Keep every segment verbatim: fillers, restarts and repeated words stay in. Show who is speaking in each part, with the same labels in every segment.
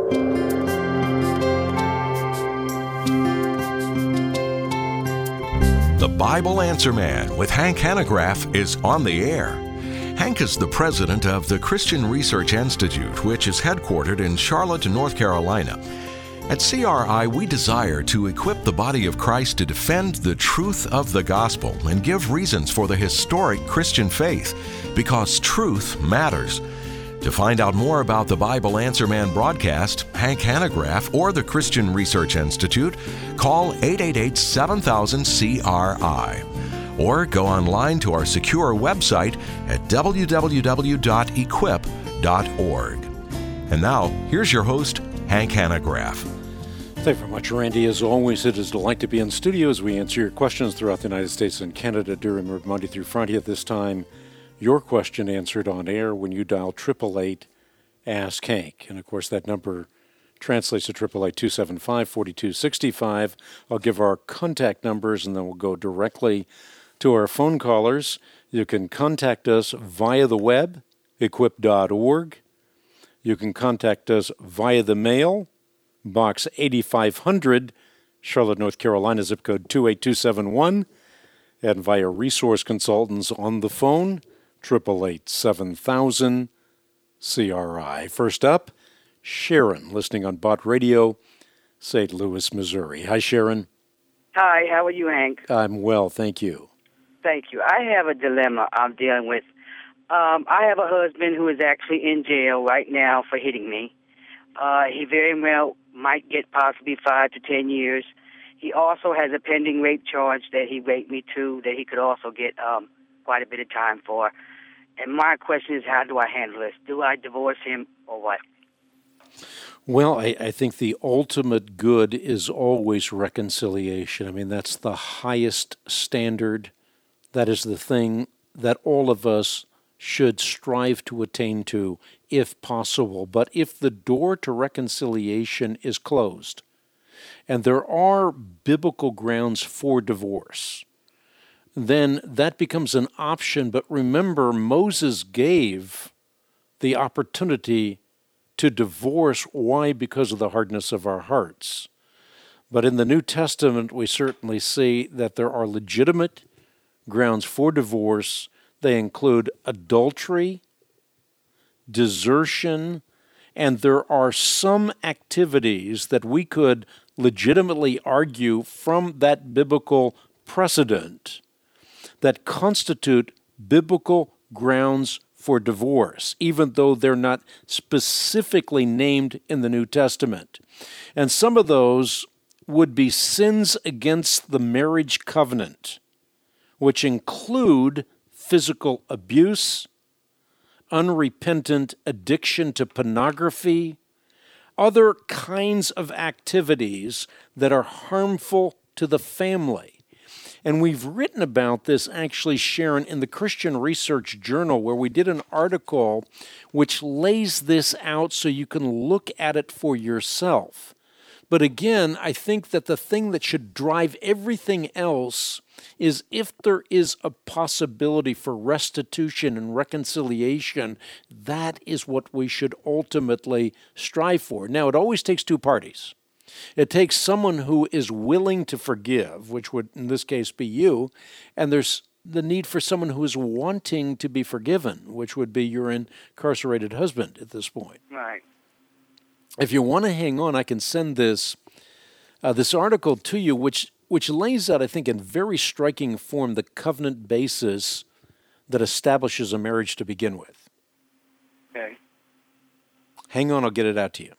Speaker 1: The Bible Answer Man with Hank Hanegraaff is on the air. Hank is the president of the Christian Research Institute, which is headquartered in Charlotte, North Carolina. At C R I, we desire to equip the body of Christ to defend the truth of the gospel and give reasons for the historic Christian faith, because truth matters. To find out more about the Bible Answer Man broadcast, Hank Hanegraaff, or the Christian Research Institute, call eight eight eight, seven thousand, C R I. Or go online to our secure website at w w w dot equip dot org. And now, here's your host, Hank Hanegraaff.
Speaker 2: Thank you very much, Randy. As always, it is a delight to be in studio as we answer your questions throughout the United States and Canada during Monday through Friday. At this time, your question answered on air when you dial eight eight eight, ask Hank. And, of course, that number translates to eight eight eight, two seven five, four two six five. I'll give our contact numbers, and then we'll go directly to our phone callers. You can contact us via the web, equip dot org. You can contact us via the mail, Box eighty-five hundred, Charlotte, North Carolina, zip code two eight two seven one, and via resource consultants on the phone, eight eight eight, seven thousand, C R I. First up, Sharon, listening on Bott Radio, Saint Louis, Missouri. Hi, Sharon.
Speaker 3: Hi, how are you, Hank?
Speaker 2: I'm well, thank you.
Speaker 3: Thank you. I have a dilemma I'm dealing with. Um, I have a husband who is actually in jail right now for hitting me. Uh, he very well might get possibly five to ten years. He also has a pending rape charge that he raped me to that he could also get um, quite a bit of time for. And my question is, how do I handle this? Do I divorce him or what?
Speaker 2: Well, I, I think the ultimate good is always reconciliation. I mean, that's the highest standard. That is the thing that all of us should strive to attain to, if possible. But if the door to reconciliation is closed, and there are biblical grounds for divorce, then that becomes an option. But remember, Moses gave the opportunity to divorce. Why? Because of the hardness of our hearts. But in the New Testament, we certainly see that there are legitimate grounds for divorce. They include adultery, desertion, and there are some activities that we could legitimately argue from that biblical precedent that constitute biblical grounds for divorce, even though they're not specifically named in the New Testament. And some of those would be sins against the marriage covenant, which include physical abuse, unrepentant addiction to pornography, other kinds of activities that are harmful to the family. And we've written about this, actually, Sharon, in the Christian Research Journal, where we did an article which lays this out so you can look at it for yourself. But again, I think that the thing that should drive everything else is if there is a possibility for restitution and reconciliation, that is what we should ultimately strive for. Now, it always takes two parties. It takes someone who is willing to forgive, which would in this case be you, and there's the need for someone who is wanting to be forgiven, which would be your incarcerated husband at this point.
Speaker 3: Right.
Speaker 2: If you want to hang on, I can send this uh, this article to you, which which lays out, I think, in very striking form, the covenant basis that establishes a marriage to begin with.
Speaker 3: Okay.
Speaker 2: Hang on, I'll get it out to you.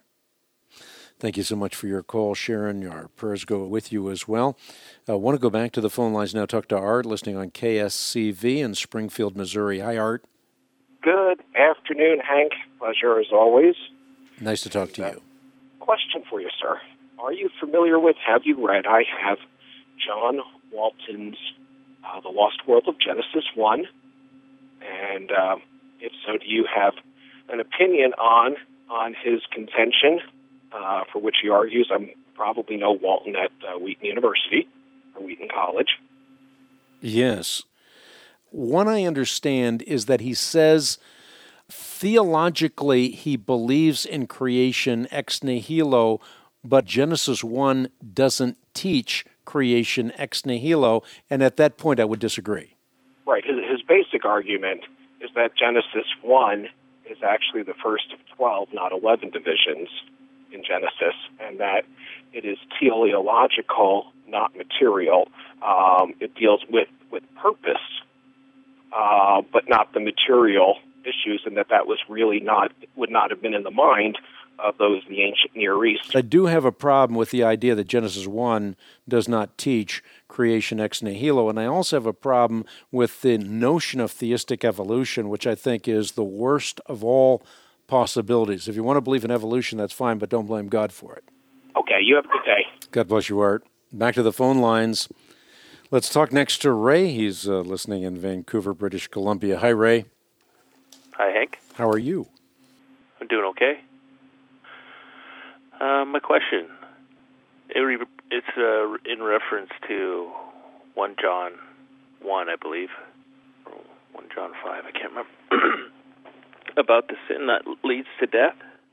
Speaker 2: Thank you so much for your call, Sharon. Our prayers go with you as well. I uh, want to go back to the phone lines now, talk to Art, listening on K S C V in Springfield, Missouri. Hi, Art.
Speaker 4: Good afternoon, Hank. Pleasure as always.
Speaker 2: Nice to talk to
Speaker 4: uh,
Speaker 2: you.
Speaker 4: Question for you, sir. Are you familiar with, have you read, I have, John Walton's uh, The Lost World of Genesis one? And uh, if so, do you have an opinion on on his contention, uh, for which he argues? I probably know Walton at uh, Wheaton University, or Wheaton College.
Speaker 2: Yes. One I understand is that he says theologically, he believes in creation ex nihilo, but Genesis one doesn't teach creation ex nihilo, and at that point I would disagree.
Speaker 4: Right. His, his basic argument is that Genesis one is actually the first of twelve, not eleven divisions in Genesis, and that it is teleological, not material. Um, it deals with, with purpose, uh, but not the material issues, and that that was really not, would not have been in the mind of those in the ancient Near East.
Speaker 2: I do have a problem with the idea that Genesis one does not teach creation ex nihilo, and I also have a problem with the notion of theistic evolution, which I think is the worst of all possibilities. If you want to believe in evolution, that's fine, but don't blame God for it.
Speaker 4: Okay, you have a good day.
Speaker 2: God bless you, Art. Back to the phone lines. Let's talk next to Ray. He's uh, listening in Vancouver, British Columbia. Hi, Ray.
Speaker 5: Hi, Hank.
Speaker 2: How are you?
Speaker 5: I'm doing okay. Uh, my question, it re- it's uh, in reference to First John one, I believe, or First John five, I can't remember, about the sin that leads to death.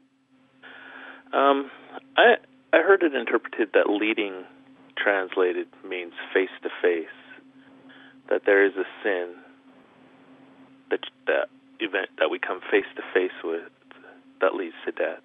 Speaker 5: Um, I I heard it interpreted that leading translated means face-to-face, that there is a sin, that that event that we come face-to-face with that leads to death.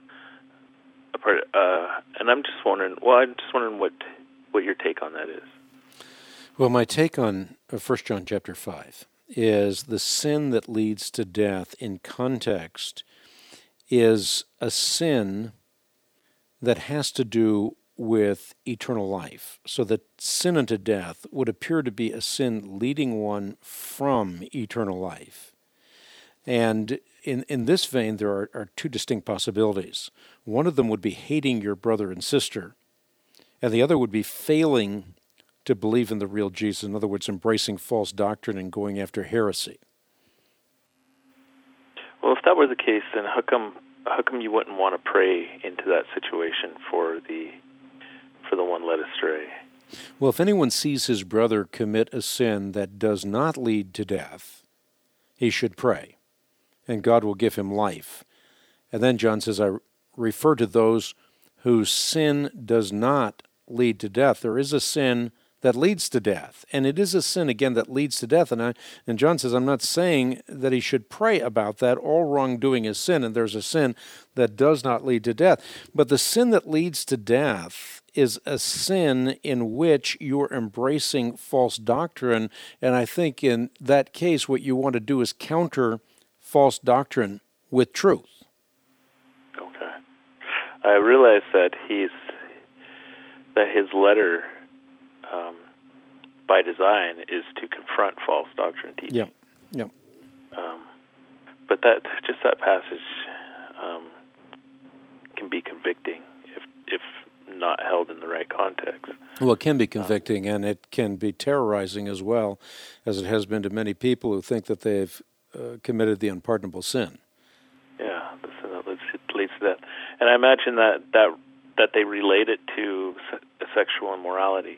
Speaker 5: Uh, and I'm just wondering, well, I'm just wondering what what your take on that is.
Speaker 2: Well, my take on First John chapter five is the sin that leads to death in context is a sin that has to do with eternal life. So that sin unto death would appear to be a sin leading one from eternal life. And in, in this vein, there are, are two distinct possibilities. One of them would be hating your brother and sister, and the other would be failing to believe in the real Jesus. In other words, embracing false doctrine and going after heresy.
Speaker 5: Well, if that were the case, then how come how come you wouldn't want to pray into that situation for the for the one led astray?
Speaker 2: Well, if anyone sees his brother commit a sin that does not lead to death, he should pray, and God will give him life. And then John says, I refer to those whose sin does not lead to death. There is a sin that leads to death, and it is a sin, again, that leads to death. And I, and John says, I'm not saying that he should pray about that. All wrongdoing is sin, and there's a sin that does not lead to death. But the sin that leads to death is a sin in which you're embracing false doctrine, and I think in that case what you want to do is counter false doctrine with truth.
Speaker 5: Okay. I realize that he's that his letter, um, by design, is to confront false doctrine teaching.
Speaker 2: Yeah, yeah.
Speaker 5: Um, but that just that passage um, can be convicting if if not held in the right context.
Speaker 2: Well, it can be convicting, um, and it can be terrorizing as well, as it has been to many people who think that they've uh, committed the unpardonable sin.
Speaker 5: Yeah, the sin that leads, leads to that. And I imagine that, that, that they relate it to se- sexual immorality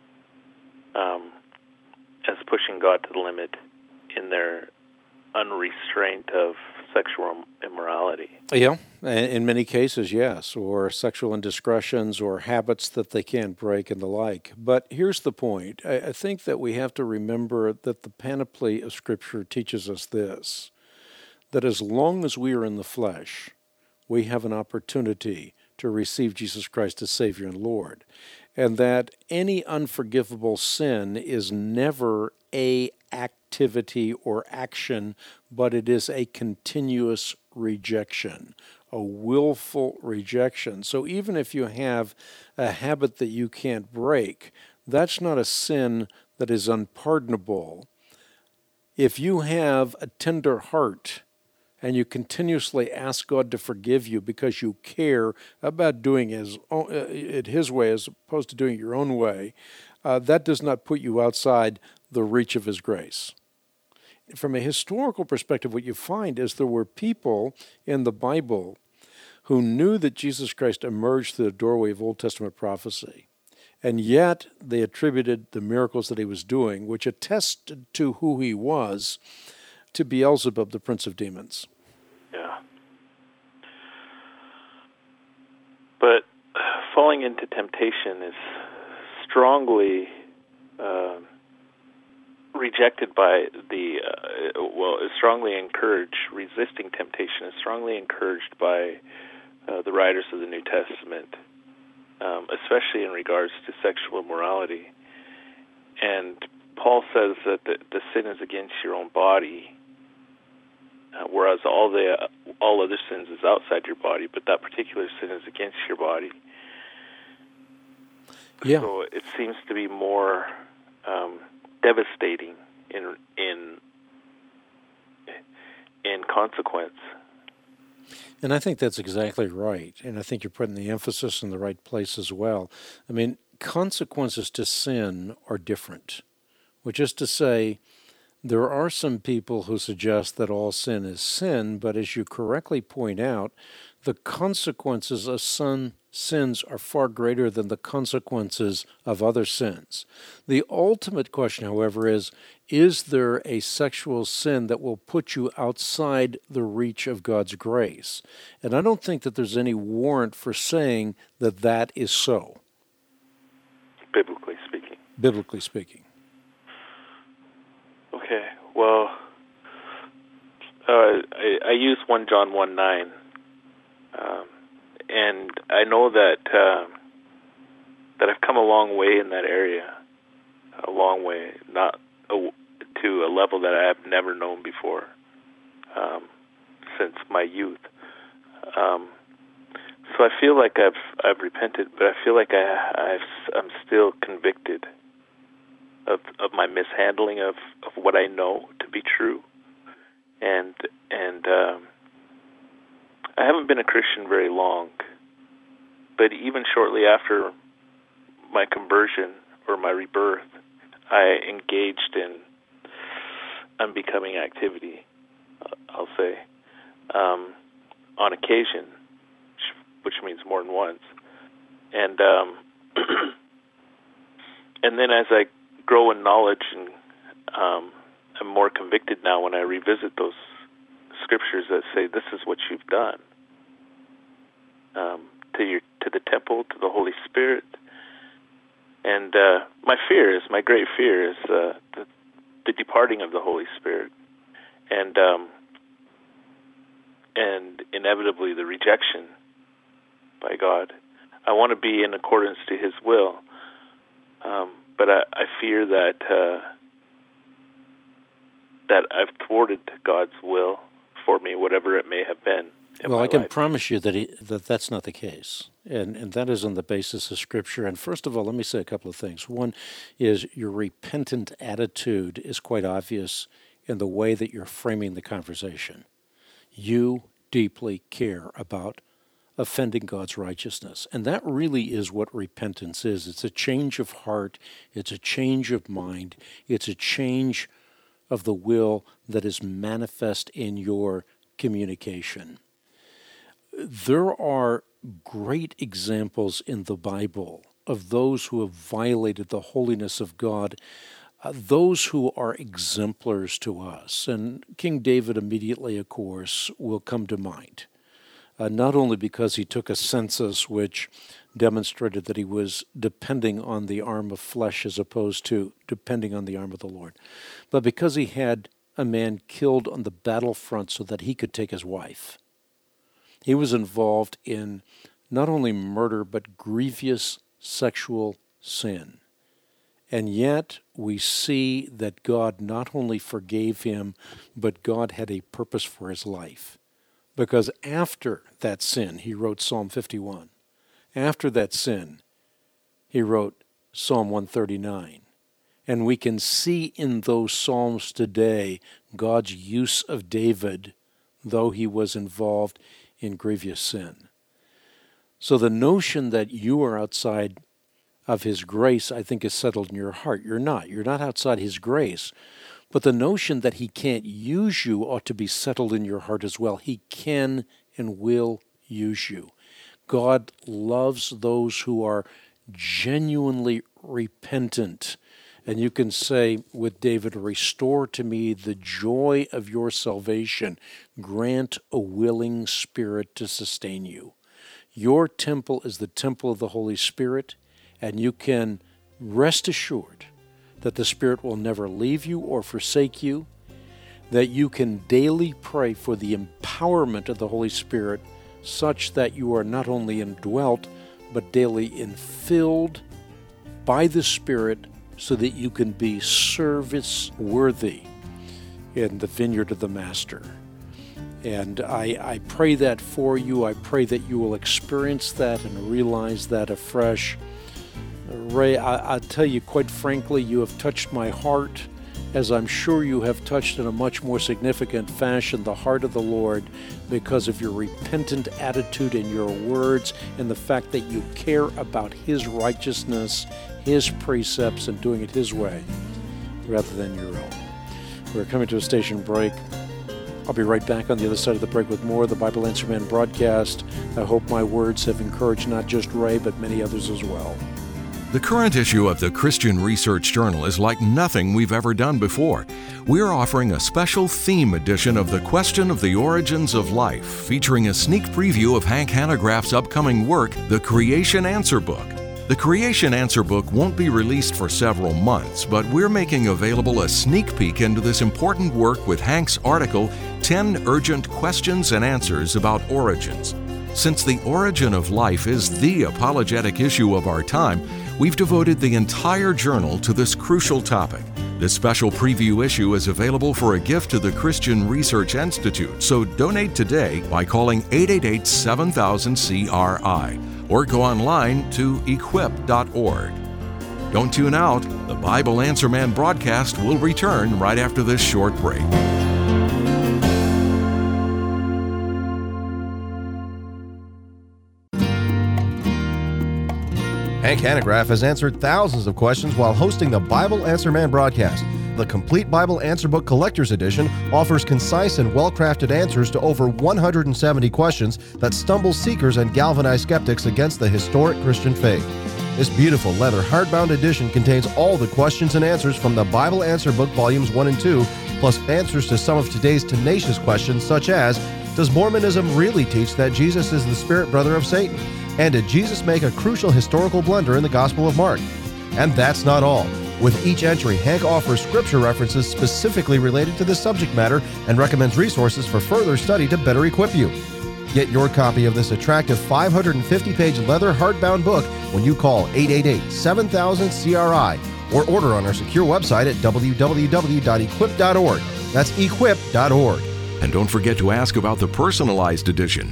Speaker 5: um, as pushing God to the limit in their unrestraint of sexual immorality.
Speaker 2: Yeah, in many cases, yes, or sexual indiscretions or habits that they can't break and the like. But here's the point. I, I think that we have to remember that the panoply of Scripture teaches us this, that as long as we are in the flesh, we have an opportunity to receive Jesus Christ as Savior and Lord, and that any unforgivable sin is never a activity or action, but it is a continuous rejection, a willful rejection. So even if you have a habit that you can't break, that's not a sin that is unpardonable. If you have a tender heart and you continuously ask God to forgive you because you care about doing his, it his way as opposed to doing it your own way, uh, that does not put you outside the reach of his grace. From a historical perspective, what you find is there were people in the Bible who knew that Jesus Christ emerged through the doorway of Old Testament prophecy, and yet they attributed the miracles that he was doing, which attested to who he was, to Beelzebub, the prince of demons.
Speaker 5: but falling into temptation is strongly uh, rejected by the, uh, well, is strongly encouraged, resisting temptation is strongly encouraged by uh, the writers of the New Testament, um, especially in regards to sexual immorality. And Paul says that the, the sin is against your own body, uh, whereas all the uh, all other sins is outside your body, but that particular sin is against your body.
Speaker 2: Yeah.
Speaker 5: So it seems to be more um, devastating in in in consequence.
Speaker 2: And I think that's exactly right. And I think you're putting the emphasis in the right place as well. I mean, consequences to sin are different, which is to say, there are some people who suggest that all sin is sin, but as you correctly point out, the consequences of some sins are far greater than the consequences of other sins. The ultimate question, however, is, is there a sexual sin that will put you outside the reach of God's grace? And I don't think that there's any warrant for saying that that is so.
Speaker 5: Biblically speaking.
Speaker 2: Biblically speaking.
Speaker 5: Okay, well, uh, I, I use First John one nine, um, and I know that uh, that I've come a long way in that area, a long way, not a, to a level that I have never known before, um, since my youth. Um, so I feel like I've I've repented, but I feel like I I've, I'm still convicted of of my mishandling of, of what I know to be true, and and um, I haven't been a Christian very long, but even shortly after my conversion or my rebirth, I engaged in unbecoming activity, I'll say, um, on occasion, which means more than once, and um, and then as I grow in knowledge, and um, I'm more convicted now when I revisit those scriptures that say this is what you've done um, to your to the temple, to the Holy Spirit. And uh, my fear is, my great fear is uh, the, the departing of the Holy Spirit, and um, and inevitably the rejection by God. I want to be in accordance to His will. Um, But I, I fear that uh, that I've thwarted God's will for me, whatever it may have been.
Speaker 2: Well, I can
Speaker 5: life.
Speaker 2: promise you that he, that that's not the case, and and that is on the basis of Scripture. And first of all, let me say a couple of things. One is your repentant attitude is quite obvious in the way that you're framing the conversation. You deeply care about offending God's righteousness. And that really is what repentance is. It's a change of heart. It's a change of mind. It's a change of the will that is manifest in your communication. There are great examples in the Bible of those who have violated the holiness of God, uh, those who are exemplars to us. And King David immediately, of course, will come to mind. Uh, not only because he took a census which demonstrated that he was depending on the arm of flesh as opposed to depending on the arm of the Lord, but because he had a man killed on the battlefront so that he could take his wife. He was involved in not only murder, but grievous sexual sin. And yet we see that God not only forgave him, but God had a purpose for his life. Because after that sin, he wrote Psalm fifty-one. After that sin, he wrote Psalm one thirty-nine. And we can see in those Psalms today God's use of David, though he was involved in grievous sin. So the notion that you are outside of his grace, I think, is settled in your heart. You're not. You're not outside his grace. But the notion that he can't use you ought to be settled in your heart as well. He can and will use you. God loves those who are genuinely repentant. And you can say with David, restore to me the joy of your salvation. Grant a willing spirit to sustain you. Your temple is the temple of the Holy Spirit, and you can rest assured that the Spirit will never leave you or forsake you, that you can daily pray for the empowerment of the Holy Spirit such that you are not only indwelt, but daily infilled by the Spirit so that you can be service-worthy in the vineyard of the Master. And I, I pray that for you. I pray that you will experience that and realize that afresh. Ray, I, I tell you, quite frankly, you have touched my heart, as I'm sure you have touched in a much more significant fashion the heart of the Lord, because of your repentant attitude and your words and the fact that you care about His righteousness, His precepts, and doing it His way rather than your own. We're coming to a station break. I'll be right back on the other side of the break with more of the Bible Answer Man broadcast. I hope my words have encouraged not just Ray, but many others as well.
Speaker 1: The current issue of the Christian Research Journal is like nothing we've ever done before. We're offering a special theme edition of The Question of the Origins of Life, featuring a sneak preview of Hank Hanegraaff's upcoming work, The Creation Answer Book. The Creation Answer Book won't be released for several months, but we're making available a sneak peek into this important work with Hank's article, ten Urgent Questions and Answers About Origins. Since the origin of life is the apologetic issue of our time, we've devoted the entire journal to this crucial topic. This special preview issue is available for a gift to the Christian Research Institute, so donate today by calling eight eight eight, seven thousand, C R I or go online to equip dot org. Don't tune out. The Bible Answer Man broadcast will return right after this short break.
Speaker 6: Hank Hanegraaff has answered thousands of questions while hosting the Bible Answer Man broadcast. The Complete Bible Answer Book Collector's Edition offers concise and well-crafted answers to over one hundred seventy questions that stumble seekers and galvanize skeptics against the historic Christian faith. This beautiful leather hardbound edition contains all the questions and answers from the Bible Answer Book Volumes one and two, plus answers to some of today's tenacious questions such as, does Mormonism really teach that Jesus is the spirit brother of Satan? And did Jesus make a crucial historical blunder in the Gospel of Mark? And that's not all. With each entry, Hank offers scripture references specifically related to the subject matter and recommends resources for further study to better equip you. Get your copy of this attractive five hundred fifty page leather hardbound book when you call eight eight eight, seven thousand, C R I or order on our secure website at w w w dot equip dot org. That's equip dot org.
Speaker 1: And don't forget to ask about the personalized edition.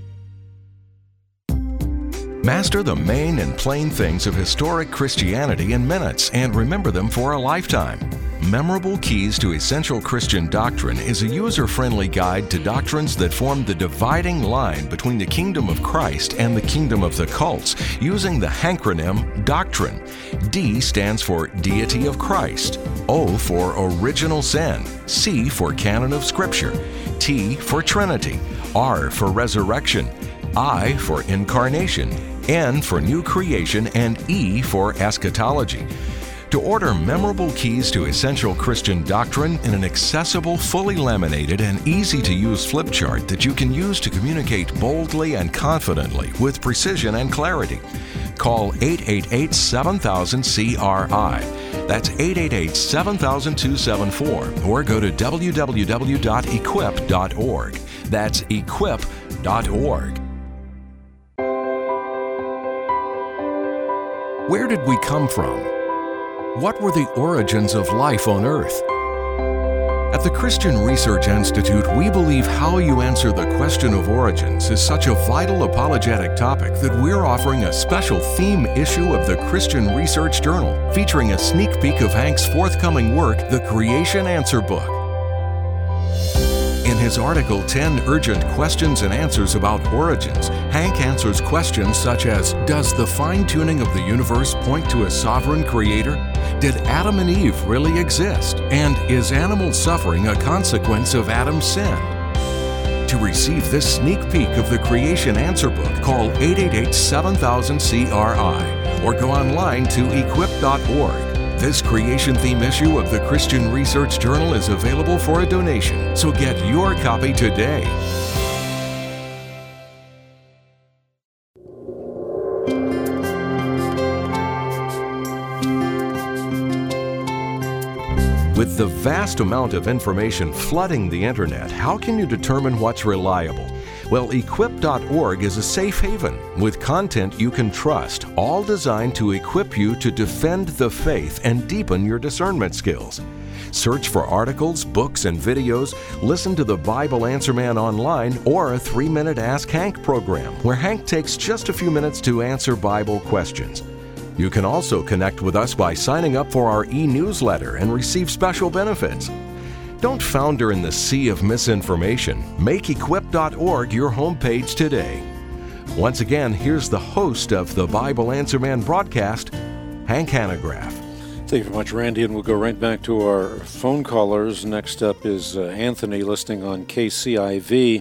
Speaker 1: Master the main and plain things of historic Christianity in minutes and remember them for a lifetime. Memorable Keys to Essential Christian Doctrine is a user-friendly guide to doctrines that form the dividing line between the kingdom of Christ and the kingdom of the cults, using the hankronym Doctrine. D stands for Deity of Christ, O for Original Sin, C for Canon of Scripture, T for Trinity, R for Resurrection, I for Incarnation, N for New Creation, and E for Eschatology. To order Memorable Keys to Essential Christian Doctrine in an accessible, fully laminated, and easy-to-use flip chart that you can use to communicate boldly and confidently with precision and clarity, call eight eight eight, seven thousand, C R I. That's eight eight eight, seven thousand, two seven four, or go to w w w dot equip dot org. That's equip dot org. Where did we come from? What were the origins of life on earth? At the Christian Research Institute, we believe how you answer the question of origins is such a vital apologetic topic that we're offering a special theme issue of the Christian Research Journal, featuring a sneak peek of Hank's forthcoming work, The Creation Answer Book. In his article, ten Urgent Questions and Answers About Origins, Hank answers questions such as, does the fine-tuning of the universe point to a sovereign creator? Did Adam and Eve really exist? And is animal suffering a consequence of Adam's sin? To receive this sneak peek of the Creation Answer Book, call eight eight eight, seven thousand, C R I or go online to equip dot org. This creation theme issue of the Christian Research Journal is available for a donation, so get your copy today. With the vast amount of information flooding the internet, how can you determine what's reliable? Well, equip dot org is a safe haven with content you can trust, all designed to equip you to defend the faith and deepen your discernment skills. Search for articles, books, and videos, listen to the Bible Answer Man online, or a three-minute Ask Hank program, where Hank takes just a few minutes to answer Bible questions. You can also connect with us by signing up for our e-newsletter and receive special benefits. Don't founder in the sea of misinformation. Make equip dot org your homepage today. Once again, here's the host of the Bible Answer Man broadcast, Hank Hanegraaff.
Speaker 2: Thank you very much, Randy, and we'll go right back to our phone callers. Next up is uh, Anthony listening on K C I V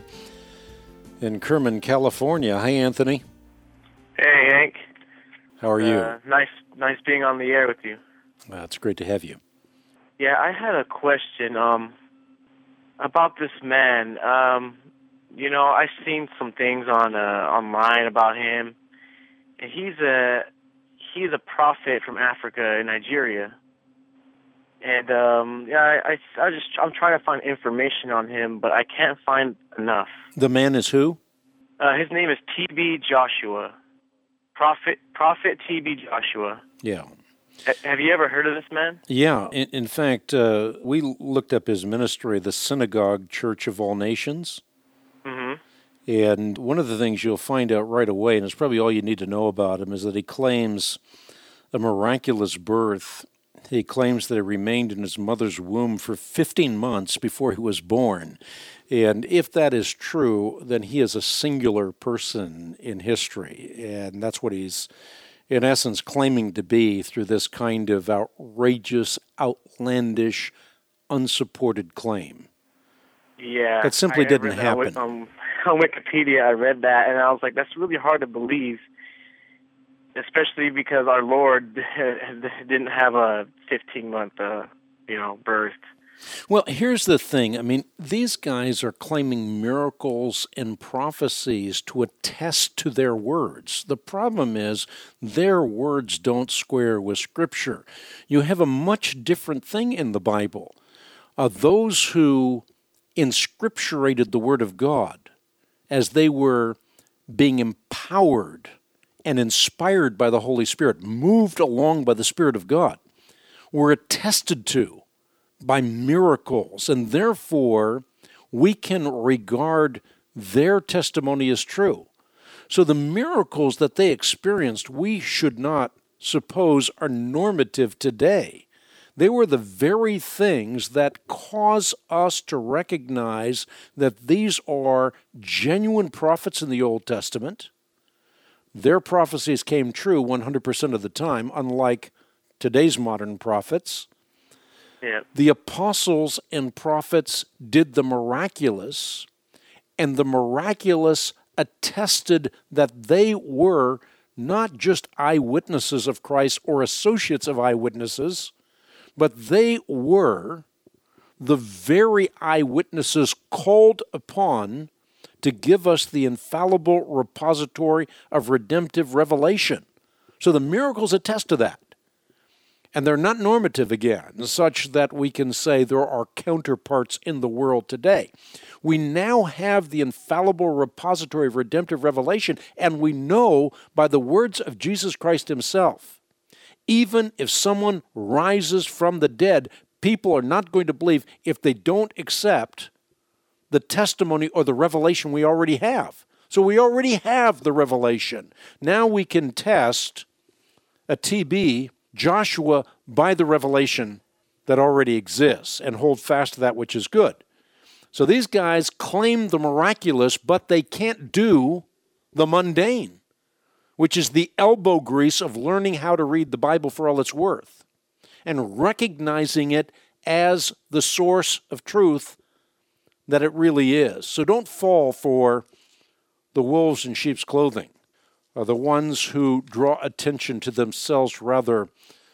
Speaker 2: in Kerman, California. Hi, Anthony.
Speaker 7: Hey, Hank.
Speaker 2: How are you?
Speaker 7: Uh, nice, nice being on the air with you.
Speaker 2: Well, it's great to have you.
Speaker 7: Yeah, I had a question um, about this man. Um, you know, I've seen some things on uh, online about him, and he's a he's a prophet from Africa in Nigeria. And um, yeah, I, I, I just I'm trying to find information on him, but I can't find enough.
Speaker 2: The man is who?
Speaker 7: Uh, his name is T B Joshua, Prophet Prophet T B Joshua.
Speaker 2: Yeah.
Speaker 7: Have you ever heard of this man?
Speaker 2: Yeah. In, in fact, uh, we looked up his ministry, the Synagogue Church of All Nations.
Speaker 7: Mm-hmm.
Speaker 2: And one of the things you'll find out right away, and it's probably all you need to know about him, is that he claims a miraculous birth. He claims that he remained in his mother's womb for fifteen months before he was born. And if that is true, then he is a singular person in history. And that's what he's, in essence, claiming to be through this kind of outrageous, outlandish, unsupported claim.
Speaker 7: Yeah.
Speaker 2: It simply
Speaker 7: I
Speaker 2: didn't
Speaker 7: read that
Speaker 2: happen.
Speaker 7: with, um, on Wikipedia, I read that, and I was like, that's really hard to believe, especially because our Lord didn't have a fifteen-month, uh, you know, birth.
Speaker 2: Well, here's the thing. I mean, these guys are claiming miracles and prophecies to attest to their words. The problem is their words don't square with Scripture. You have a much different thing in the Bible. Uh, those who inscripturated the Word of God as they were being empowered and inspired by the Holy Spirit, moved along by the Spirit of God, were attested to by miracles, and therefore we can regard their testimony as true. So the miracles that they experienced, we should not suppose are normative today. They were the very things that cause us to recognize that these are genuine prophets in the Old Testament. Their prophecies came true one hundred percent of the time, unlike today's modern prophets.
Speaker 7: Yeah.
Speaker 2: The apostles and prophets did the miraculous, and the miraculous attested that they were not just eyewitnesses of Christ or associates of eyewitnesses, but they were the very eyewitnesses called upon to give us the infallible repository of redemptive revelation. So the miracles attest to that. And they're not normative again, such that we can say there are counterparts in the world today. We now have the infallible repository of redemptive revelation, and we know by the words of Jesus Christ himself, even if someone rises from the dead, people are not going to believe if they don't accept the testimony or the revelation we already have. So we already have the revelation. Now we can test a T B Joshua by the revelation that already exists and hold fast to that which is good. So these guys claim the miraculous, but they can't do the mundane, which is the elbow grease of learning how to read the Bible for all it's worth and recognizing it as the source of truth that it really is. So don't fall for the wolves in sheep's clothing, or the ones who draw attention to themselves rather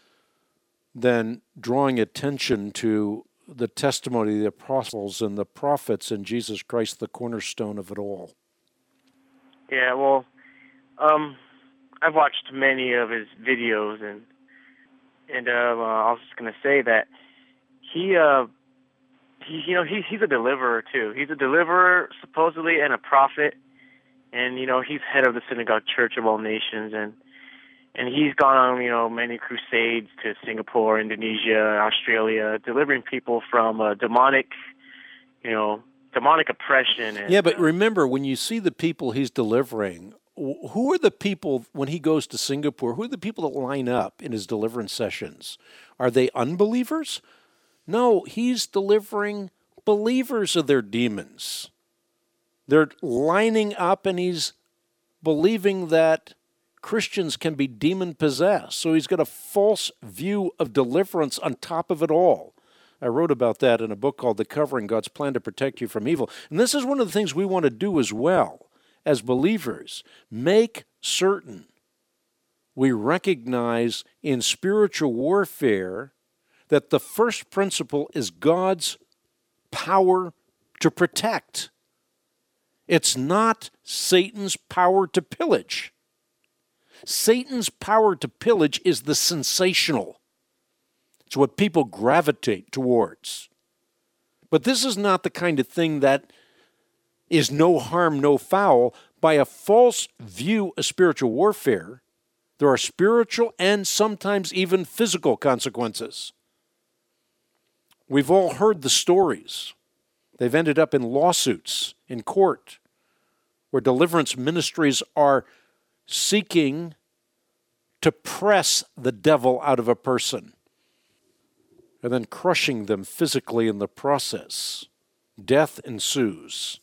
Speaker 2: than drawing attention to the testimony of the apostles and the prophets and Jesus Christ, the cornerstone of it all.
Speaker 7: Yeah, well, um, I've watched many of his videos, and and uh, I was just going to say that he, uh, he, you know, he, he's a deliverer too. He's a deliverer supposedly and a prophet, and you know, he's head of the Synagogue Church of All Nations, and and he's gone on, you know, many crusades to Singapore, Indonesia, Australia, delivering people from uh, demonic, you know, demonic oppression. And,
Speaker 2: yeah, but remember, when you see the people he's delivering, who are the people, when he goes to Singapore, who are the people that line up in his deliverance sessions? Are they unbelievers? No, he's delivering believers of their demons. They're lining up, and he's believing that Christians can be demon-possessed. So he's got a false view of deliverance on top of it all. I wrote about that in a book called The Covering, God's Plan to Protect You from Evil. And this is one of the things we want to do as well as believers. Make certain we recognize in spiritual warfare that the first principle is God's power to protect. It's not Satan's power to pillage. Satan's power to pillage is the sensational. It's what people gravitate towards. But this is not the kind of thing that is no harm, no foul. By a false view of spiritual warfare, there are spiritual and sometimes even physical consequences. We've all heard the stories. They've ended up in lawsuits in court where deliverance ministries are seeking to press the devil out of a person and then crushing them physically in the process. Death ensues.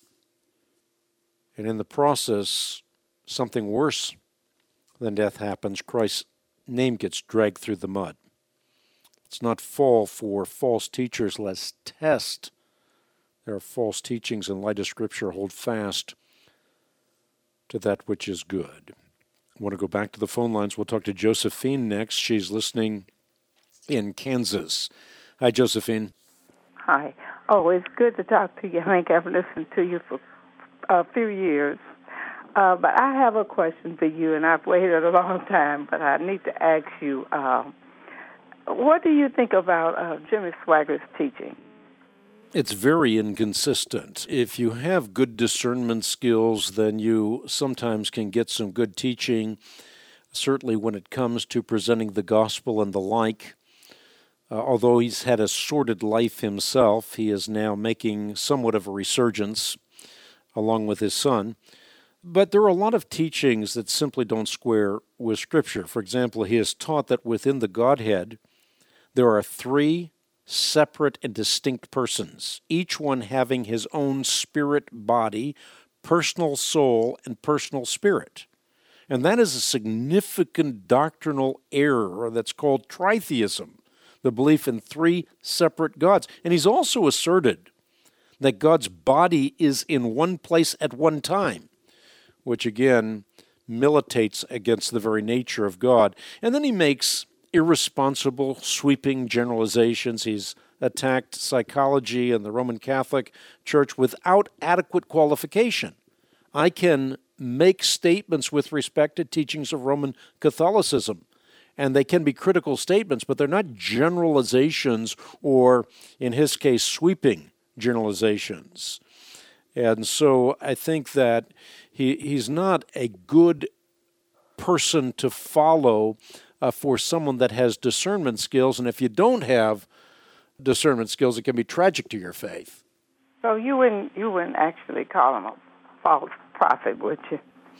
Speaker 2: And in the process, something worse than death happens. Christ's name gets dragged through the mud. Let's not fall for false teachers. Let's test their false teachings in light of Scripture. Hold fast to that which is good. I want to go back to the phone lines. We'll talk to Josephine next. She's listening in Kansas. Hi, Josephine.
Speaker 8: Hi. Oh, it's good to talk to you, Hank. I've listened to you for a few years. Uh, but I have a question for you, and I've waited a long time, but I need to ask you, uh, what do you think about uh, Jimmy Swaggart's teaching?
Speaker 2: It's very inconsistent. If you have good discernment skills, then you sometimes can get some good teaching, certainly when it comes to presenting the gospel and the like. Uh, although he's had a sordid life himself, he is now making somewhat of a resurgence along with his son. But there are a lot of teachings that simply don't square with Scripture. For example, he has taught that within the Godhead, there are three separate and distinct persons, each one having his own spirit body, personal soul, and personal spirit. And that is a significant doctrinal error that's called tritheism, the belief in three separate gods. And he's also asserted that God's body is in one place at one time, which again militates against the very nature of God. And then he makes irresponsible, sweeping generalizations. He's attacked psychology and the Roman Catholic Church without adequate qualification. I can make statements with respect to teachings of Roman Catholicism, and they can be critical statements, but they're not generalizations or, in his case, sweeping generalizations. And so I think that he he's not a good person to follow uh, for someone that has discernment skills. And if you don't have discernment skills, it can be tragic to your faith.
Speaker 8: So you wouldn't you wouldn't actually call him a false prophet, would you?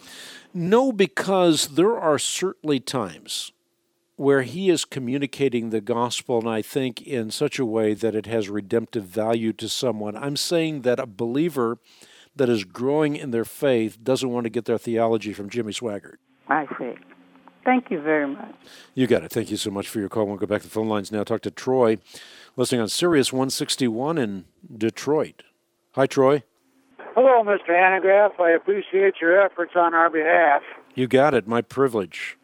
Speaker 2: No, because there are certainly times where he is communicating the gospel, and I think in such a way that it has redemptive value to someone. I'm saying that a believer that is growing in their faith doesn't want to get their theology from Jimmy Swaggart.
Speaker 8: I see. Thank you very much.
Speaker 2: You got it. Thank you so much for your call. We'll go back to the phone lines now. Talk to Troy, listening on Sirius one sixty-one in Detroit. Hi, Troy.
Speaker 9: Hello, Mister Hanegraaff. I appreciate your efforts on our behalf.
Speaker 2: You got it. My privilege.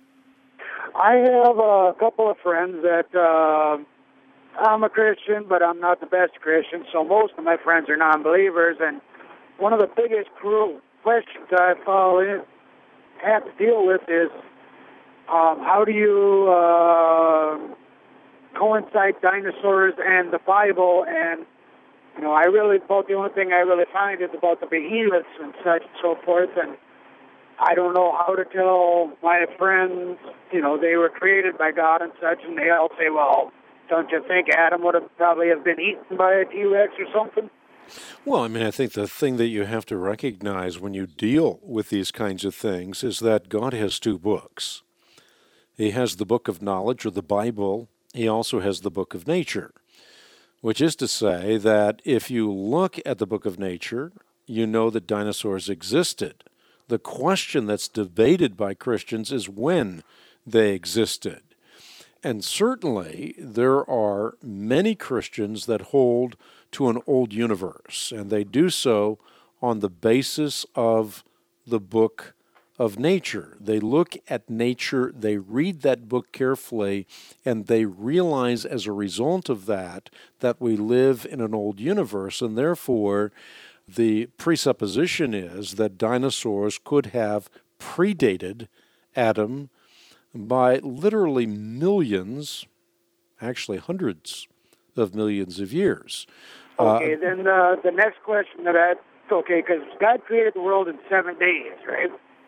Speaker 9: I have a couple of friends that uh, I'm a Christian, but I'm not the best Christian, so most of my friends are non-believers, and one of the biggest cruel questions I fall in, have to deal with is um, how do you uh, coincide dinosaurs and the Bible, and you know, I really, about the only thing I really find is about the behemoths and such and so forth, and I don't know how to tell my friends, you know, they were created by God and such, and they all say, well, don't you think Adam would have probably have been eaten by a T-Rex or something?
Speaker 2: Well, I mean, I think the thing that you have to recognize when you deal with these kinds of things is that God has two books. He has the book of knowledge, or the Bible. He also has the book of nature, which is to say that if you look at the book of nature, you know that dinosaurs existed. The question that's debated by Christians is when they existed. And certainly there are many Christians that hold to an old universe, and they do so on the basis of the book of nature. They look at nature, they read that book carefully, and they realize as a result of that that we live in an old universe, and therefore the presupposition is that dinosaurs could have predated Adam by literally millions, actually hundreds of millions of years.
Speaker 9: Okay,
Speaker 2: uh,
Speaker 9: then uh, the next question that I, okay, because God created the world in seven days, right?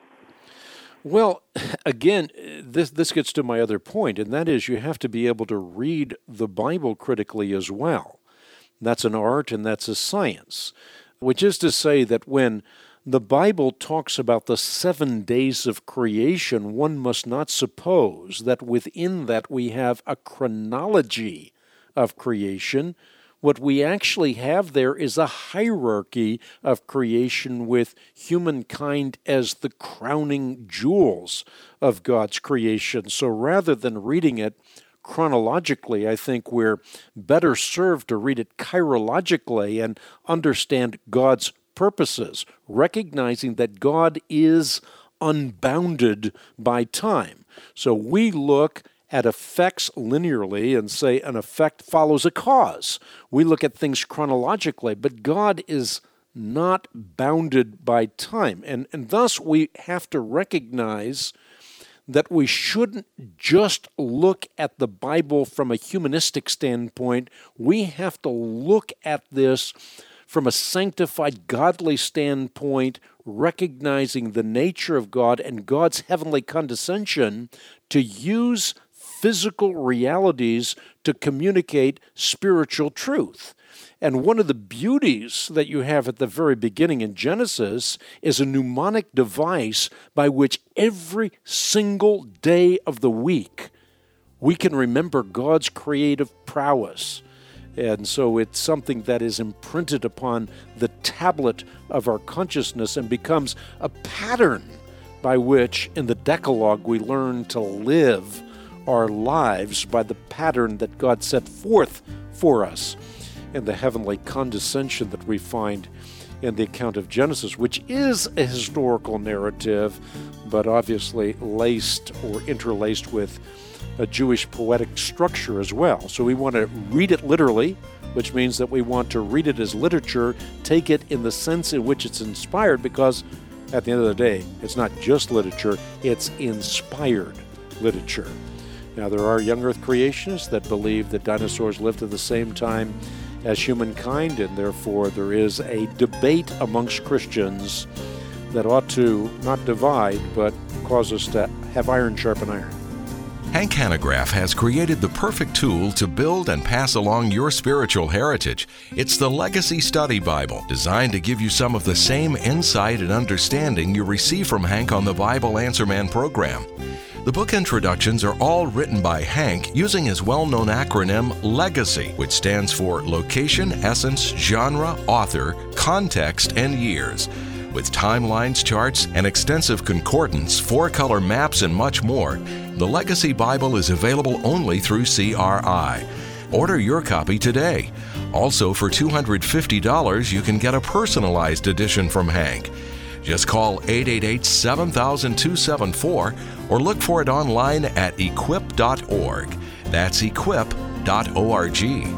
Speaker 2: Well, again, this this gets to my other point, and that is you have to be able to read the Bible critically as well. That's an art and that's a science, which is to say that when the Bible talks about the seven days of creation, one must not suppose that within that we have a chronology of creation. What we actually have there is a hierarchy of creation with humankind as the crowning jewels of God's creation. So rather than reading it chronologically, I think we're better served to read it chirologically and understand God's purposes, recognizing that God is unbounded by time. So we look at effects linearly and say an effect follows a cause. We look at things chronologically, but God is not bounded by time. And, and thus we have to recognize that we shouldn't just look at the Bible from a humanistic standpoint. We have to look at this from a sanctified, godly standpoint, recognizing the nature of God and God's heavenly condescension to use physical realities to communicate spiritual truth. And one of the beauties that you have at the very beginning in Genesis is a mnemonic device by which every single day of the week we can remember God's creative prowess. And so it's something that is imprinted upon the tablet of our consciousness and becomes a pattern by which in the Decalogue we learn to live our lives by the pattern that God set forth for us in the heavenly condescension that we find in the account of Genesis, which is a historical narrative, but obviously laced or interlaced with a Jewish poetic structure as well. So we want to read it literally, which means that we want to read it as literature, take it in the sense in which it's inspired, because at the end of the day, it's not just literature, it's inspired literature. Now, there are young earth creationists that believe that dinosaurs lived at the same time as humankind, and therefore there is a debate amongst Christians that ought to not divide, but cause us to have iron sharpen iron.
Speaker 1: Hank Hanegraaff has created the perfect tool to build and pass along your spiritual heritage. It's the Legacy Study Bible, designed to give you some of the same insight and understanding you receive from Hank on the Bible Answer Man program. The book introductions are all written by Hank using his well-known acronym LEGACY, which stands for Location, Essence, Genre, Author, Context, and Years. With timelines, charts, and extensive concordance, four-color maps, and much more, the Legacy Bible is available only through C R I. Order your copy today. Also, for two hundred fifty dollars, you can get a personalized edition from Hank. Just call eight eight eight, seven thousand, two seven four or look for it online at equip dot org. That's equip dot org.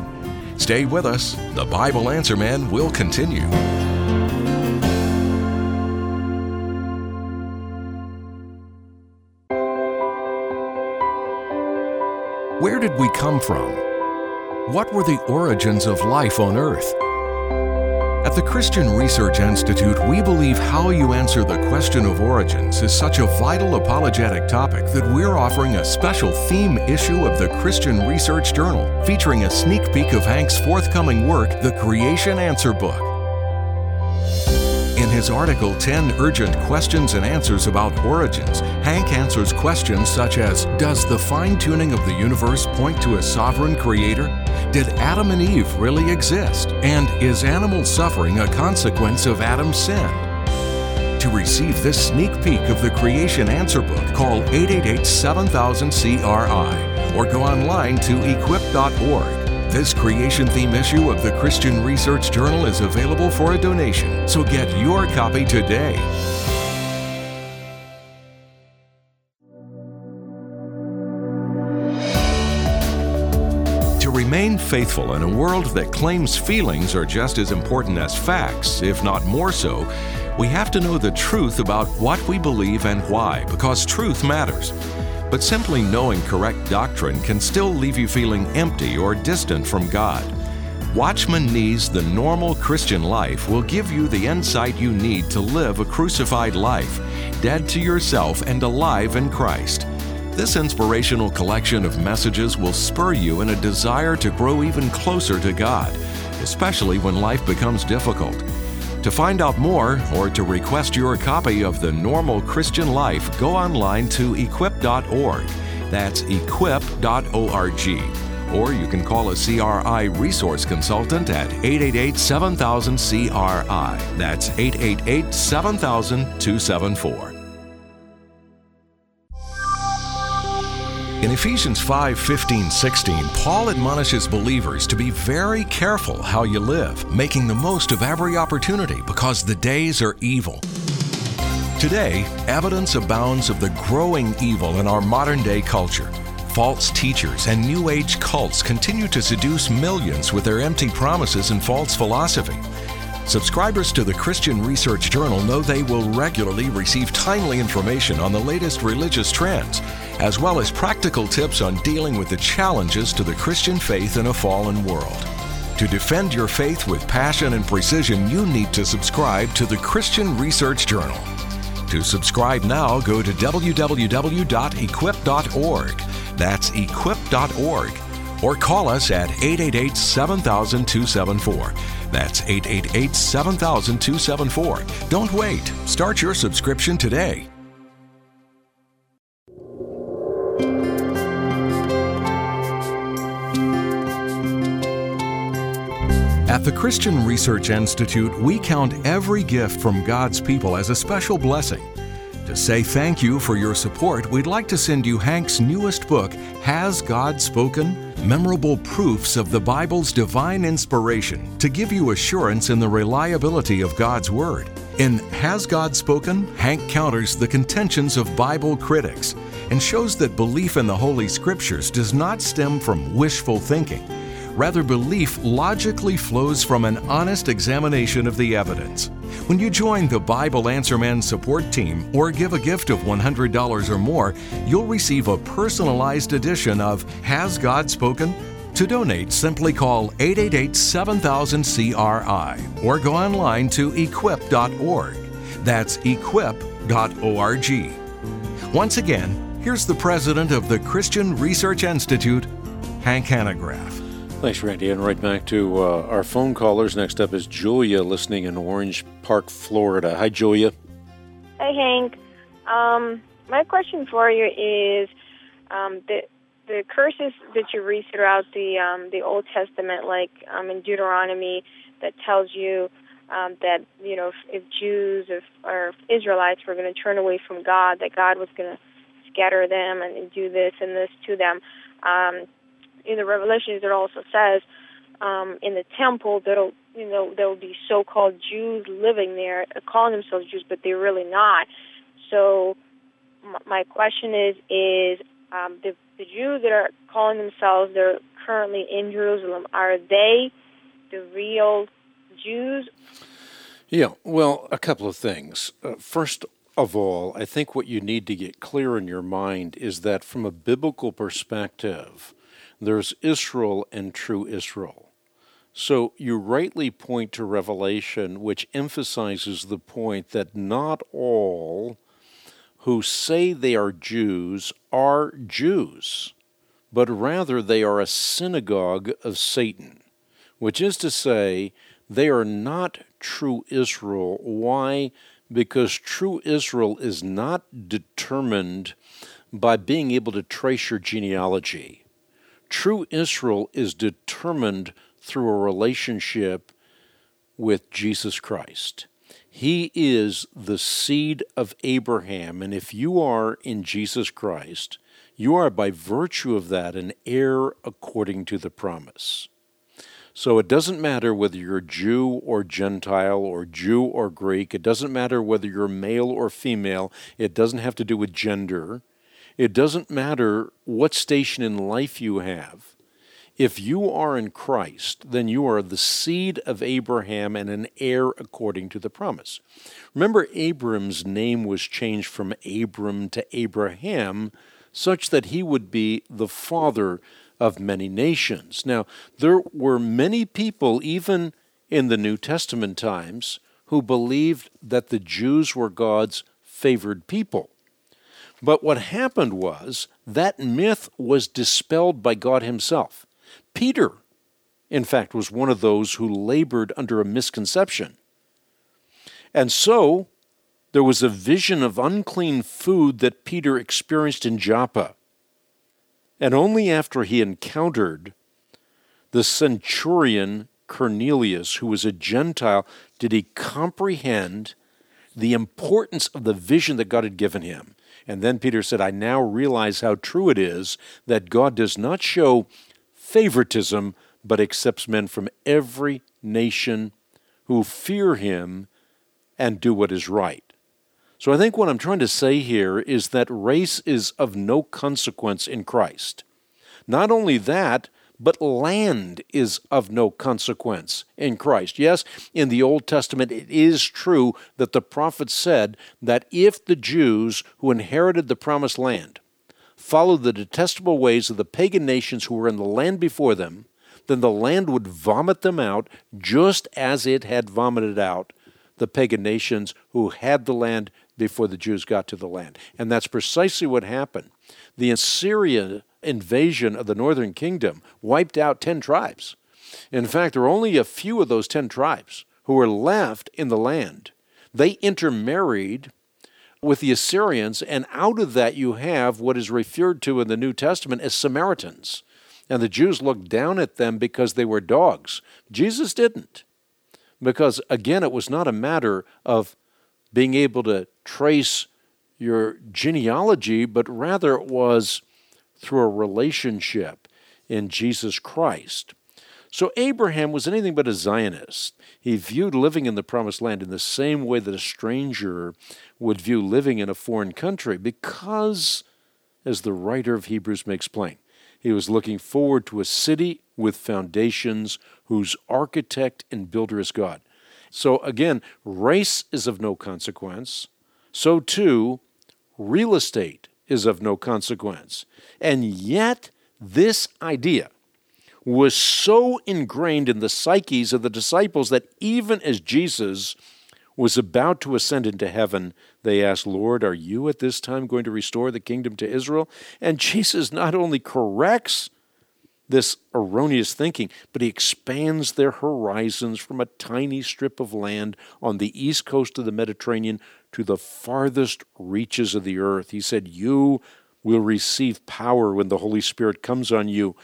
Speaker 1: Stay with us. The Bible Answer Man will continue. Where did we come from? What were the origins of life on Earth? At the Christian Research Institute, we believe how you answer the question of origins is such a vital apologetic topic that we're offering a special theme issue of the Christian Research Journal, featuring a sneak peek of Hank's forthcoming work, The Creation Answer Book. In his article, ten Urgent Questions and Answers About Origins, Hank answers questions such as, does the fine-tuning of the universe point to a sovereign creator? Did Adam and Eve really exist? And is animal suffering a consequence of Adam's sin? To receive this sneak peek of the Creation Answer Book, call eight eight eight, seven thousand, C R I or go online to equip dot org. This creation theme issue of the Christian Research Journal is available for a donation, so get your copy today. To remain faithful in a world that claims feelings are just as important as facts, if not more so, we have to know the truth about what we believe and why, because truth matters. But simply knowing correct doctrine can still leave you feeling empty or distant from God. Watchman Nee's The Normal Christian Life will give you the insight you need to live a crucified life, dead to yourself and alive in Christ. This inspirational collection of messages will spur you in a desire to grow even closer to God, especially when life becomes difficult. To find out more or to request your copy of The Normal Christian Life, go online to equip dot org. That's equip dot org. Or you can call a C R I resource consultant at eight eight eight, seven thousand, C R I. That's eight eight eight, seven thousand, two seven four. In Ephesians five, fifteen, sixteen, Paul admonishes believers to be very careful how you live, making the most of every opportunity because the days are evil. Today, evidence abounds of the growing evil in our modern-day culture. False teachers and New Age cults continue to seduce millions with their empty promises and false philosophy. Subscribers to the Christian Research Journal know they will regularly receive timely information on the latest religious trends, as well as practical tips on dealing with the challenges to the Christian faith in a fallen world. To defend your faith with passion and precision, you need to subscribe to the Christian Research Journal. To subscribe now, go to w w w dot equip dot org. That's equip dot org. Or call us at eight eight eight, seven thousand, two seven four. That's eight eight eight, seven thousand, two seven four. Don't wait. Start your subscription today. At the Christian Research Institute, we count every gift from God's people as a special blessing. To say thank you for your support, we'd like to send you Hank's newest book, Has God Spoken? Memorable Proofs of the Bible's Divine Inspiration, to give you assurance in the reliability of God's Word. In Has God Spoken? Hank counters the contentions of Bible critics and shows that belief in the Holy Scriptures does not stem from wishful thinking. Rather, belief logically flows from an honest examination of the evidence. When you join the Bible Answer Man support team or give a gift of one hundred dollars or more, you'll receive a personalized edition of Has God Spoken? To donate, simply call eight eight eight, seven thousand, C R I or go online to equip dot org. That's equip dot org. Once again, here's the president of the Christian Research Institute, Hank Hanegraaff.
Speaker 2: Thanks, Randy. And right back to uh, our phone callers. Next up is Julia, listening in Orange Park, Florida. Hi, Julia.
Speaker 10: Hey, Hank. Um, my question for you is um, the the curses that you read throughout the um, the Old Testament, like um, in Deuteronomy, that tells you um, that you know if, if Jews if, or if Israelites were going to turn away from God, that God was going to scatter them and, and do this and this to them. Um, in the Revelations, it also says um, in the temple that'll you know there will be so-called Jews living there, calling themselves Jews, but they're really not. So m- my question is: is um, the, the Jews that are calling themselves they're currently in Jerusalem, are they the real Jews?
Speaker 2: Yeah. Well, a couple of things. Uh, first of all, I think what you need to get clear in your mind is that from a biblical perspective, There's Israel and true Israel. So you rightly point to Revelation, which emphasizes the point that not all who say they are Jews are Jews, but rather they are a synagogue of Satan, which is to say, they are not true Israel. Why? Because true Israel is not determined by being able to trace your genealogy. True Israel is determined through a relationship with Jesus Christ. He is the seed of Abraham, and if you are in Jesus Christ, you are by virtue of that an heir according to the promise. So it doesn't matter whether you're Jew or Gentile or Jew or Greek. It doesn't matter whether you're male or female. It doesn't have to do with gender. It doesn't matter what station in life you have. If you are in Christ, then you are the seed of Abraham and an heir according to the promise. Remember, Abram's name was changed from Abram to Abraham, such that he would be the father of many nations. Now, there were many people, even in the New Testament times, who believed that the Jews were God's favored people. But what happened was that myth was dispelled by God himself. Peter, in fact, was one of those who labored under a misconception. And so there was a vision of unclean food that Peter experienced in Joppa. And only after he encountered the centurion Cornelius, who was a Gentile, did he comprehend the importance of the vision that God had given him. And then Peter said, I now realize how true it is that God does not show favoritism, but accepts men from every nation who fear him and do what is right. So I think what I'm trying to say here is that race is of no consequence in Christ. Not only that, but land is of no consequence in Christ. Yes, in the Old Testament it is true that the prophet said that if the Jews who inherited the promised land followed the detestable ways of the pagan nations who were in the land before them, then the land would vomit them out just as it had vomited out the pagan nations who had the land before the Jews got to the land. And that's precisely what happened. The Assyrian invasion of the northern kingdom wiped out ten tribes. In fact, there were only a few of those ten tribes who were left in the land. They intermarried with the Assyrians, and out of that you have what is referred to in the New Testament as Samaritans. And the Jews looked down at them because they were dogs. Jesus didn't. Because, again, it was not a matter of being able to trace your genealogy, but rather it was through a relationship in Jesus Christ. So Abraham was anything but a Zionist. He viewed living in the Promised Land in the same way that a stranger would view living in a foreign country because, as the writer of Hebrews makes plain, he was looking forward to a city with foundations whose architect and builder is God. So again, race is of no consequence. So too, real estate is of no consequence. And yet, this idea was so ingrained in the psyches of the disciples that even as Jesus was about to ascend into heaven, they asked, Lord, are you at this time going to restore the kingdom to Israel? And Jesus not only corrects this erroneous thinking, but he expands their horizons from a tiny strip of land on the east coast of the Mediterranean to the farthest reaches of the earth. He said, you will receive power when the Holy Spirit comes on you,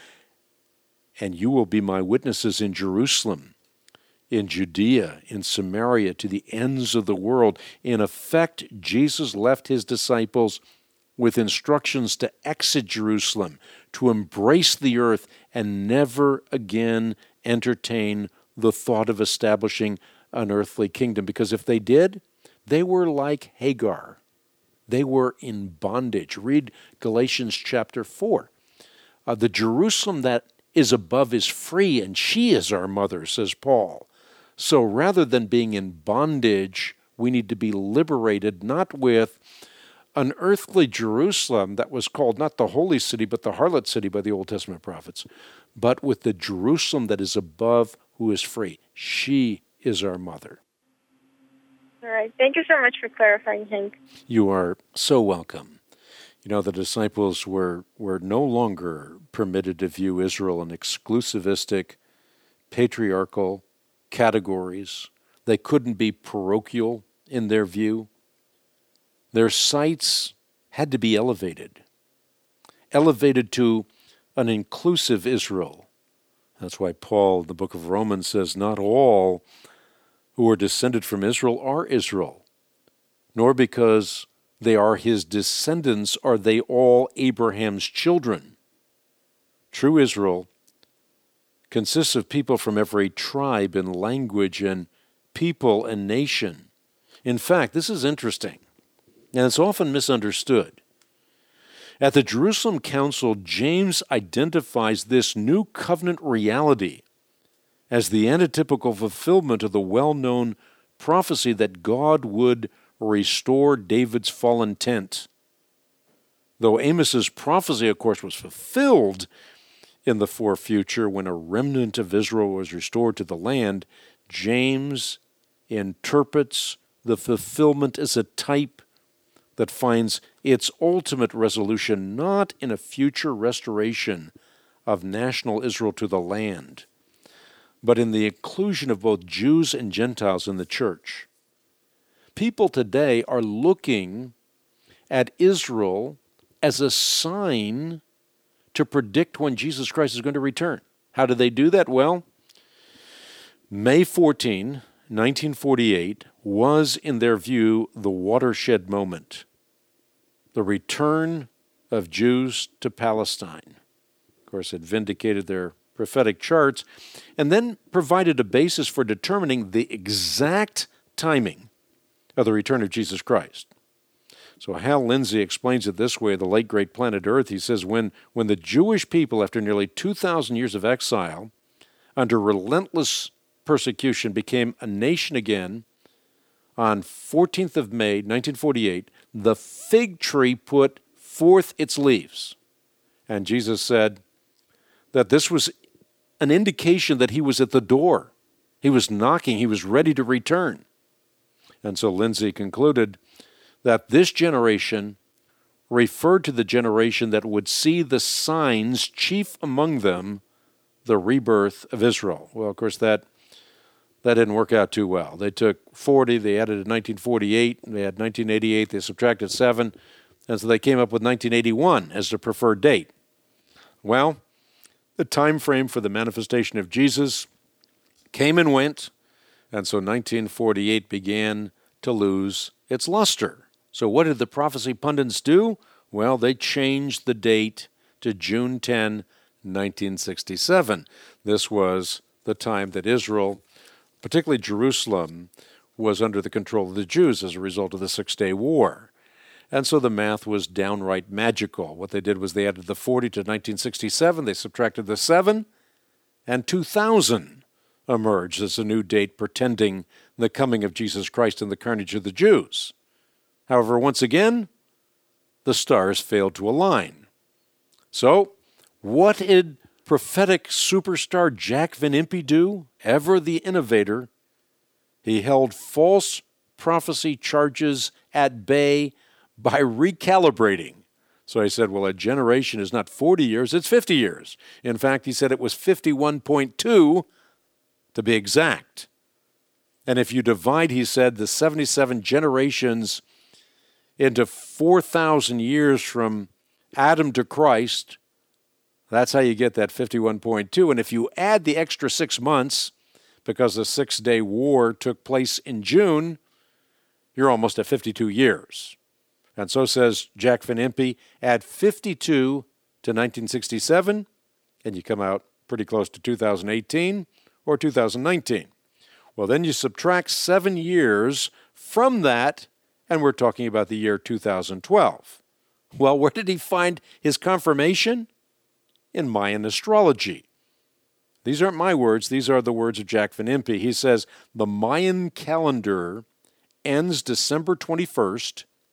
Speaker 2: and you will be my witnesses in Jerusalem, in Judea, in Samaria, to the ends of the world. In effect, Jesus left his disciples with instructions to exit Jerusalem, to embrace the earth, and never again entertain the thought of establishing an earthly kingdom. Because if they did, they were like Hagar. They were in bondage. Read Galatians chapter four. Uh, the Jerusalem that is above is free, and she is our mother, says Paul. So rather than being in bondage, we need to be liberated, not with an earthly Jerusalem that was called not the holy city, but the harlot city by the Old Testament prophets, but with the Jerusalem that is above, who is free. She is our mother.
Speaker 10: All right. Thank you so much for clarifying, Hank.
Speaker 2: You are so welcome. You know, the disciples were, were no longer permitted to view Israel in exclusivistic, patriarchal categories. They couldn't be parochial in their view. Their sights had to be elevated, elevated to an inclusive Israel. That's why Paul, in the book of Romans, says, not all who are descended from Israel are Israel, nor because they are his descendants are they all Abraham's children. True Israel consists of people from every tribe and language and people and nation. In fact, this is interesting, and it's often misunderstood. At the Jerusalem Council, James identifies this new covenant reality as the antitypical fulfillment of the well-known prophecy that God would restore David's fallen tent. Though Amos's prophecy, of course, was fulfilled in the far future when a remnant of Israel was restored to the land, James interprets the fulfillment as a type that finds its ultimate resolution not in a future restoration of national Israel to the land, but in the inclusion of both Jews and Gentiles in the church. People today are looking at Israel as a sign to predict when Jesus Christ is going to return. How do they do that? Well, May fourteenth, nineteen forty-eight was, in their view, the watershed moment, the return of Jews to Palestine. Of course, it vindicated their prophetic charts and then provided a basis for determining the exact timing of the return of Jesus Christ. So Hal Lindsey explains it this way, the late great Planet Earth. He says, when, when the Jewish people, after nearly two thousand years of exile, under relentless persecution, became a nation again, on fourteenth of May, nineteen forty-eight, the fig tree put forth its leaves. And Jesus said that this was an indication that he was at the door. He was knocking. He was ready to return. And so Lindsey concluded that this generation referred to the generation that would see the signs, chief among them, the rebirth of Israel. Well, of course, that that didn't work out too well. They took forty, they added nineteen forty-eight, they had nineteen eighty-eight, they subtracted seven, and so they came up with nineteen eighty-one as the preferred date. Well, the time frame for the manifestation of Jesus came and went, and so nineteen forty-eight began to lose its luster. So what did the prophecy pundits do? Well, they changed the date to June tenth, nineteen sixty-seven. This was the time that Israel, particularly Jerusalem, was under the control of the Jews as a result of the Six-Day War. And so the math was downright magical. What they did was they added the forty to nineteen sixty-seven, they subtracted the seven, and two thousand emerged as a new date pretending the coming of Jesus Christ and the carnage of the Jews. However, once again, the stars failed to align. So, what did prophetic superstar Jack Van Impe do? Ever the innovator, he held false prophecy charges at bay by recalibrating. So I said, well, a generation is not forty years, it's fifty years. In fact, he said it was fifty-one point two to be exact. And if you divide, he said, the seventy-seven generations into four thousand years from Adam to Christ, that's how you get that fifty-one point two. And if you add the extra six months, because the Six-Day War took place in June, you're almost at fifty-two years. And so says Jack Van Impe, add fifty-two to nineteen sixty-seven, and you come out pretty close to two thousand eighteen or two thousand nineteen. Well, then you subtract seven years from that, and we're talking about the year two thousand twelve. Well, where did he find his confirmation? In Mayan astrology. These aren't my words, these are the words of Jack Van Impe. He says, the Mayan calendar ends December twenty-first,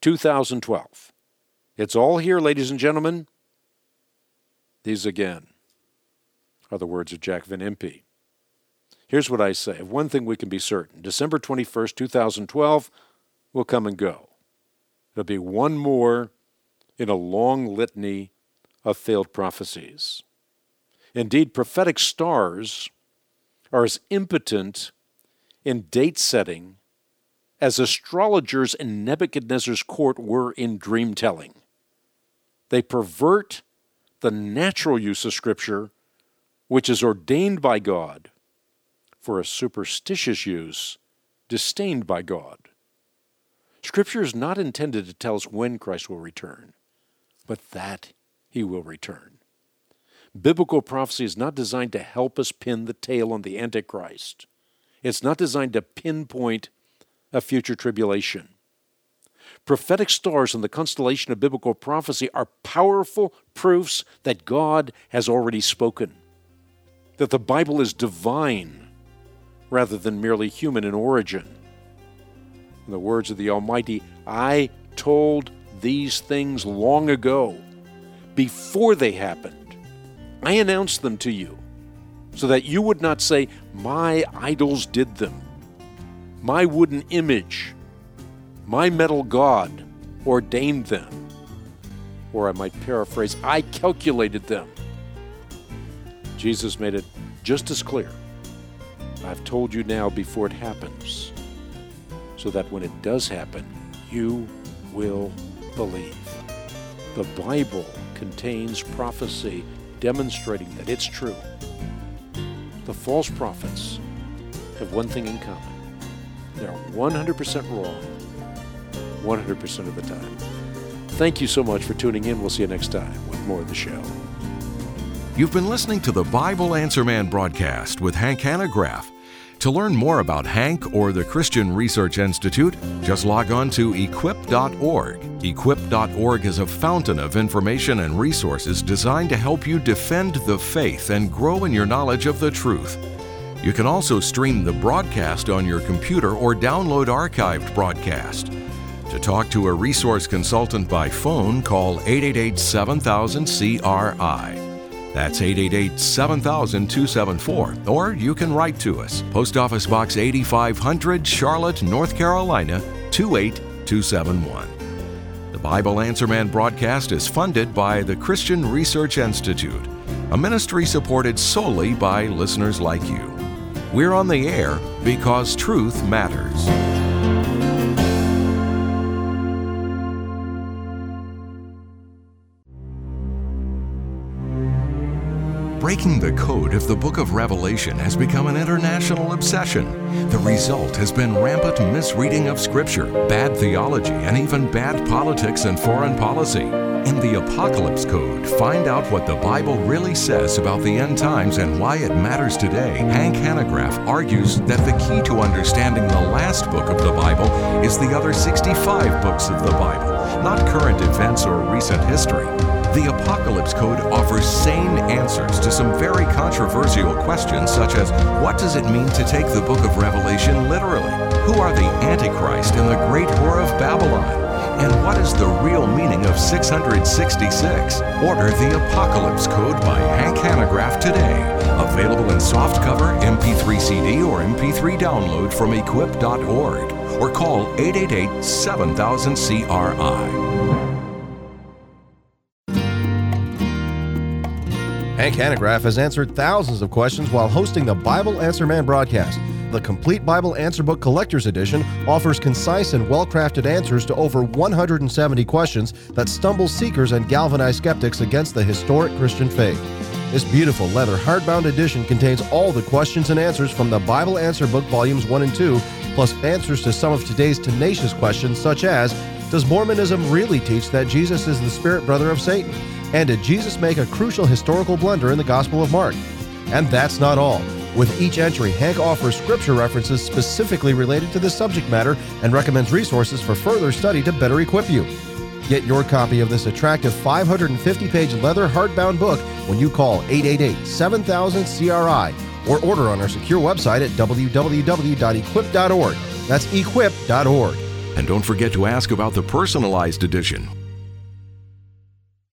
Speaker 2: two thousand twelve. It's all here, ladies and gentlemen. These again are the words of Jack Van Impe. Here's what I say. Of one thing we can be certain. December twenty-first, two thousand twelve will come and go. It'll be one more in a long litany of failed prophecies. Indeed, prophetic stars are as impotent in date setting as astrologers in Nebuchadnezzar's court were in dream telling. They pervert the natural use of Scripture, which is ordained by God, for a superstitious use disdained by God. Scripture is not intended to tell us when Christ will return, but that he will return. Biblical prophecy is not designed to help us pin the tail on the Antichrist. It's not designed to pinpoint a future tribulation. Prophetic stars in the constellation of biblical prophecy are powerful proofs that God has already spoken, that the Bible is divine rather than merely human in origin. In the words of the Almighty, I told these things long ago, before they happened. I announced them to you, so that you would not say, my idols did them. My wooden image, my metal god ordained them. Or I might paraphrase, I calculated them. Jesus made it just as clear. I've told you now before it happens, so that when it does happen, you will believe. The Bible contains prophecy demonstrating that it's true. The false prophets have one thing in common. They're one hundred percent wrong one hundred percent of the time. Thank you so much for tuning in. We'll see you next time with more of the show.
Speaker 1: You've been listening to the Bible Answer Man broadcast with Hank Hanegraaff. To learn more about Hank or the Christian Research Institute, just log on to equip dot org. equip dot org is a fountain of information and resources designed to help you defend the faith and grow in your knowledge of the truth. You can also stream the broadcast on your computer or download archived broadcast. To talk to a resource consultant by phone, call eight eight eight, seven thousand, C R I. That's eight eight eight, seven thousand, two seven four. Or you can write to us. Post Office Box eighty-five hundred, Charlotte, North Carolina, two eight two seven one. The Bible Answer Man broadcast is funded by the Christian Research Institute, a ministry supported solely by listeners like you. We're on the air because truth matters. Breaking the code of the book of Revelation has become an international obsession. The result has been rampant misreading of Scripture, bad theology, and even bad politics and foreign policy. In the Apocalypse Code, find out what the Bible really says about the end times and why it matters today. Hank Hanegraaff argues that the key to understanding the last book of the Bible is the other sixty-five books of the Bible, not current events or recent history. The Apocalypse Code offers sane answers to some very controversial questions, such as what does it mean to take the book of Revelation literally? Who are the Antichrist and the great whore of Babylon? And what is the real meaning of six hundred sixty-six? Order the Apocalypse Code by Hank Hanegraaff today. Available in softcover, M P three C D, or M P three download from equip dot org. Or call eight eight eight, seven thousand, C R I.
Speaker 6: Hank Hanegraaff has answered thousands of questions while hosting the Bible Answer Man broadcast. The Complete Bible Answer Book Collector's Edition offers concise and well-crafted answers to over one hundred seventy questions that stumble seekers and galvanize skeptics against the historic Christian faith. This beautiful leather hardbound edition contains all the questions and answers from the Bible Answer Book Volumes one and two, plus answers to some of today's tenacious questions such as, does Mormonism really teach that Jesus is the spirit brother of Satan? And did Jesus make a crucial historical blunder in the Gospel of Mark? And that's not all. With each entry, Hank offers scripture references specifically related to the subject matter and recommends resources for further study to better equip you. Get your copy of this attractive five hundred fifty page leather hardbound book when you call eight eight eight, seven thousand, C R I or order on our secure website at w w w dot equip dot org. That's equip dot org.
Speaker 1: And don't forget to ask about the personalized edition,